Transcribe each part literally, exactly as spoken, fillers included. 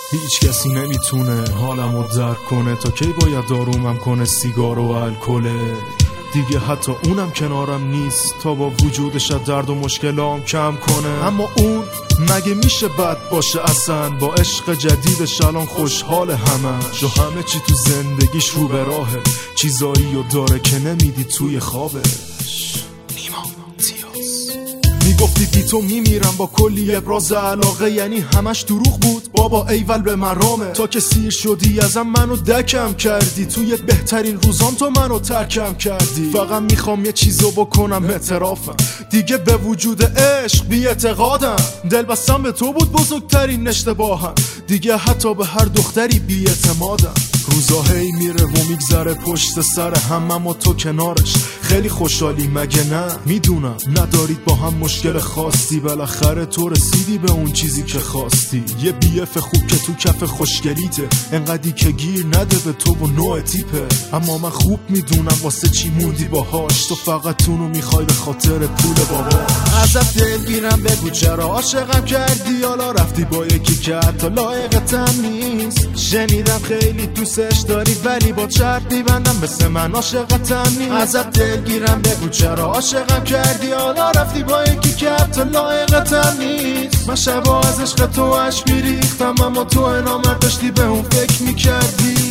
هیچ کسی نمیتونه حالمو درک کنه، تا کی باید دارومم کنه سیگار و الکل. دیگه حتی اونم کنارم نیست تا با وجودش درد و مشکلام کم کنه. اما اون مگه میشه بد باشه اصلا؟ با عشق جدیدش الان خوشحال همش، و همه چی تو زندگیش رو به راهه، چیزایی رو داره که نمیدی توی خوابش. نیما تیاس میگفتی بی تو میمیرم با کلی ابراز علاقه، یعنی همش دروغ بود بابا ایول به مرامه. تا که سیر شدی ازم منو دکم کردی، توی بهترین روزام تو منو ترکم کردی. فقط میخوام یه چیزو بکنم اعترافم، دیگه به وجود عشق بی اعتقادم. دل بستم به تو بود بزرگترین اشتباهم، دیگه حتی به هر دختری بی اعتمادم. روزا هی میره و میگذره پشت سر هم، اما تو کنارش خیلی خوشحالی مگه نه؟ میدونم ندارید با هم مشکل خاصی، بالاخره تو رسیدی به اون چیزی که خواستی. یه بیف خوب که تو کف خوشگلیته، انقدی که گیر نده به تو و نوع تیپه. اما من خوب میدونم واسه چی موندی باهاش، تو فقط تونو میخوای به خاطر پول بابا. ازت دلگیرم بگو چرا عاشقم کردی، حالا رفتی با یکی که حتی لایقتم نیست. شنیدم خیلی دوستش داری ولی با چرت میبندم مثل من عاشقتم نیست. ازت دلگیرم بگو چرا عاشقم کردی، حالا رفتی با یکی که حتی لایقتم نیست. من شبا از عشق تو عشق میریختم، اما تو انامت داشتی به اون فکر میکردی.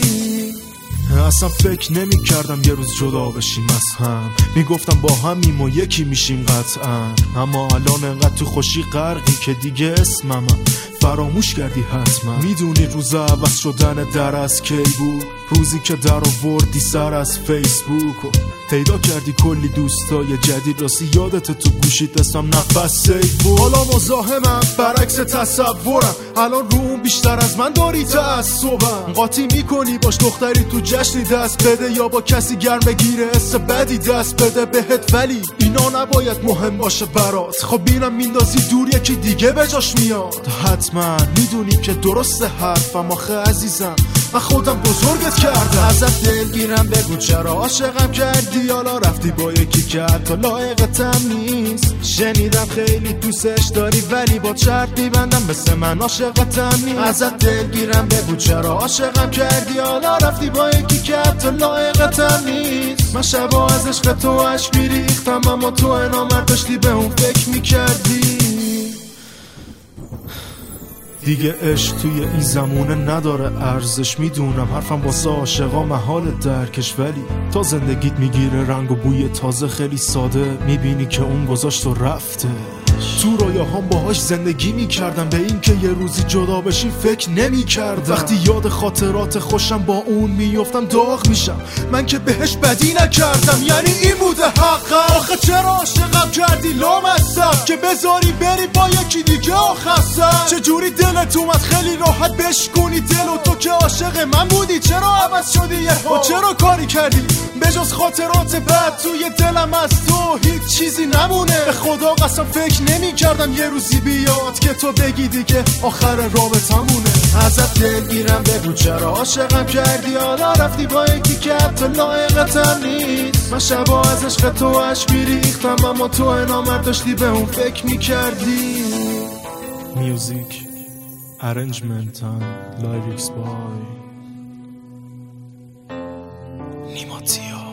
اصلا فکر نمی کردم یه روز جدا بشیم از هم، میگفتم با همیم و یکی میشیم قطعا. اما الان انقدر تو خوشی غرقی که دیگه اسمم فراموش کردی حتما. میدونی روز عوض شدن در از کی بود؟ روزی که در آوردی سر از فیسبوک و پیدا کردی کلی دوستای جدید، راستی یادت تو گوشیت اسمم نفس سیف بود. حالا مزاحمم برعکس تصورم، الان رو اون بیشتر از من داری تعصبم. قاطی میکنی باش دختری تو جشنی دست بده، یا با کسی گرم بگیره حس بدی دست بده بهت، ولی اینا نباید مهم باشه برات. خب بینم میندازی دور یکی دیگه به جاش میاد. حتما میدونی که درسته حرفم، آخه عزیزم من خودم بزرگت کردم. ازت دلگیرم بگو چرا عاشقم کردی، حالا رفتی با یکی که حتی لایقتم نیست. شنیدم خیلی دوستش داری ولی با چرت میبندم مثل من عاشقتم نیست. ازت دلگیرم بگو چرا عاشقم کردی، حالا رفتی با یکی که حتی لایقتم نیست. من شبا از عشق تو عشق میریختم، اما تو انامت داشتی به اون فکر میکردی. دیگه عشق توی این زمونه نداره ارزش، میدونم حرفم واسه عاشقا محال درکش، ولی تا زندگیت میگیره رنگ و بوی تازه خیلی ساده، میبینی که اون گذاشت و رفته. تو رویاهام باهاش زندگی میکردم، به این که یه روزی جدا بشیم فکر نمیکردم. وقتی یاد خاطرات خوشم با اون میافتم داغ میشم، من که بهش بدی نکردم. یعنی این بوده حقم؟ آخه چرا عاشقم کردی لامصب که بذاری بری با یکی دیگه آخستم؟ چجوری دلت اومد خیلی راحت بشکنی دل، و تو که عاشق من بودی چرا عوض شدی یه و چرا کاری کردی بجز خاطرات بد توی دلم از تو هیچ چیزی نمونه. به خدا قسم فکر نمی کردم یه روزی بیاد که تو بگی دیگه آخر رابطمونه. ازت دلگیرم بگو چرا عاشقم کردی، حالا رفتی با یکی که حتی لایقتم نیست. من شبا از عشق تو عشق میریختم، اما تو انامت داشتی به اون فکر میکردی. میوزیک arrangement and lyrics by نیما تیاس.